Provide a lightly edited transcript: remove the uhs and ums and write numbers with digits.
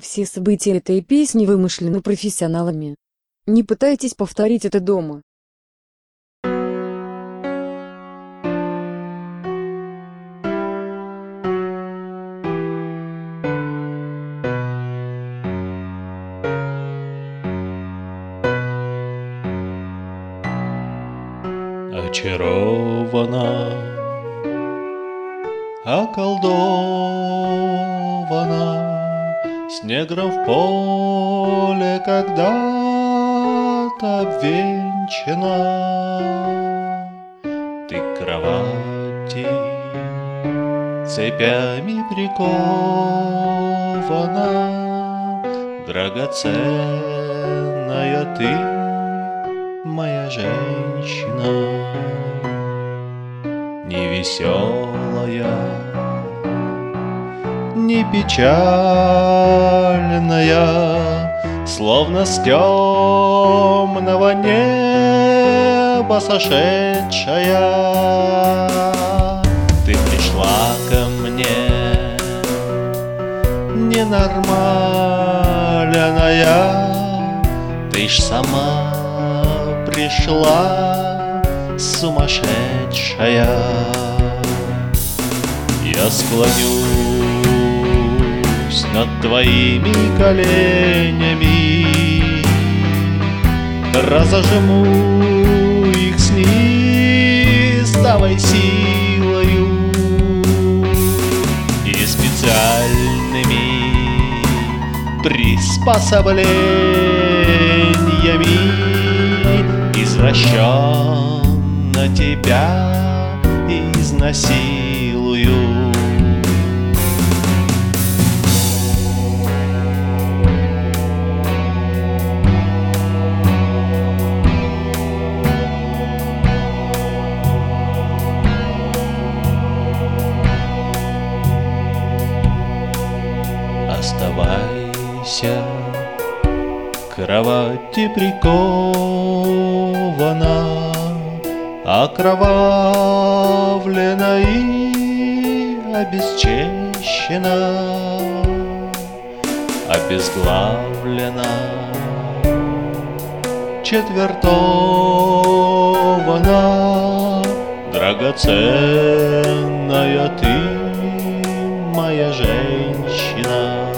Все события этой песни вымышлены профессионалами. Не пытайтесь повторить это дома. Очарована, околдована, с негром в поле когда-то обвенчана. Ты к кровати цепями прикована, драгоценная ты, моя женщина. Не веселая, не печальная, словно с темного неба сошедшая. Ты пришла ко мне ненормальная, ты ж сама пришла сумасшедшая. Я склонюсь над твоими коленями, разожму их с неистовой силою и специальными приспособлениями извращенно тебя изнасилую. Оставайся, к кровати прикована, окровавлена и обесчещена, обезглавлена, четвертована, драгоценная ты, моя женщина.